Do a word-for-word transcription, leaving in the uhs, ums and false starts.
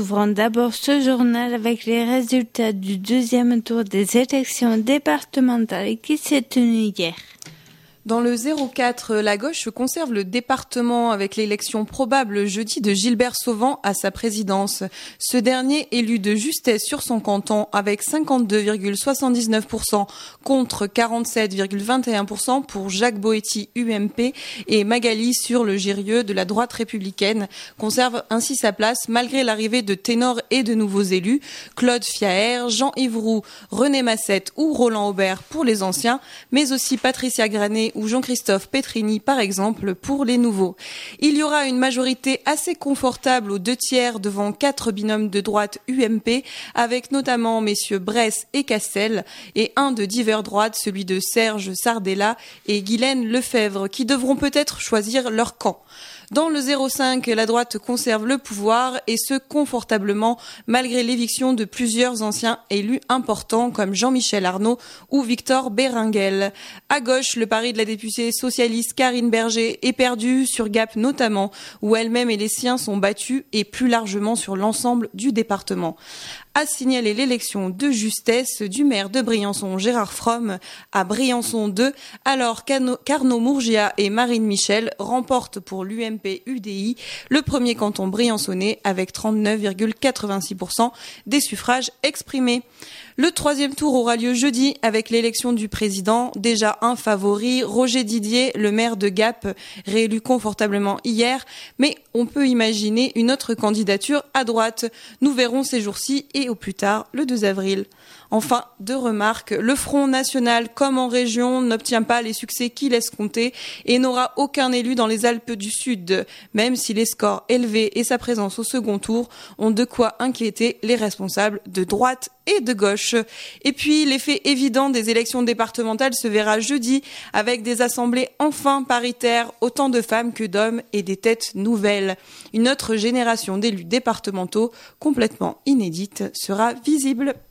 ouvrons d'abord ce journal avec les résultats du deuxième tour des élections départementales qui s'est tenu hier. Dans le zéro quatre, la gauche conserve le département avec l'élection probable jeudi de Gilbert Sauvant à sa présidence. Ce dernier élu de justesse sur son canton avec cinquante-deux virgule soixante-dix-neuf pour cent contre quarante-sept virgule vingt et un pour cent pour Jacques Boetti U M P et Magali sur le Girieux de la droite républicaine conserve ainsi sa place malgré l'arrivée de ténors et de nouveaux élus, Claude Fiaher, Jean-Yves Roux, René Massette ou Roland Aubert pour les anciens, mais aussi Patricia Granet ou Jean-Christophe Petrini, par exemple, pour les nouveaux. Il y aura une majorité assez confortable aux deux tiers devant quatre binômes de droite U M P, avec notamment messieurs Bresse et Castel, et un de divers droite, celui de Serge Sardella et Guylaine Lefebvre, qui devront peut-être choisir leur camp. Dans le zéro cinq, la droite conserve le pouvoir et ce confortablement malgré l'éviction de plusieurs anciens élus importants comme Jean-Michel Arnaud ou Victor Béringuel. À gauche, le pari de la députée socialiste Karine Berger est perdu sur Gap notamment, où elle-même et les siens sont battus et plus largement sur l'ensemble du département. A signalé l'élection de justesse du maire de Briançon, Gérard Fromm, à Briançon deux, alors qu'Arnaud Mourgia et Marine Michel remportent pour l'U M P U D I le premier canton briançonnais avec trente-neuf virgule quatre-vingt-six pour cent des suffrages exprimés. Le troisième tour aura lieu jeudi avec l'élection du président, déjà un favori, Roger Didier, le maire de Gap, réélu confortablement hier, mais on peut imaginer une autre candidature à droite. Nous verrons ces jours-ci et au plus tard le deux avril. Enfin, deux remarques. Le Front National, comme en région, n'obtient pas les succès qu'il escomptait et n'aura aucun élu dans les Alpes du Sud, même si les scores élevés et sa présence au second tour ont de quoi inquiéter les responsables de droite et de gauche. Et puis, l'effet évident des élections départementales se verra jeudi avec des assemblées enfin paritaires, autant de femmes que d'hommes et des têtes nouvelles. Une autre génération d'élus départementaux complètement inédite sera visible.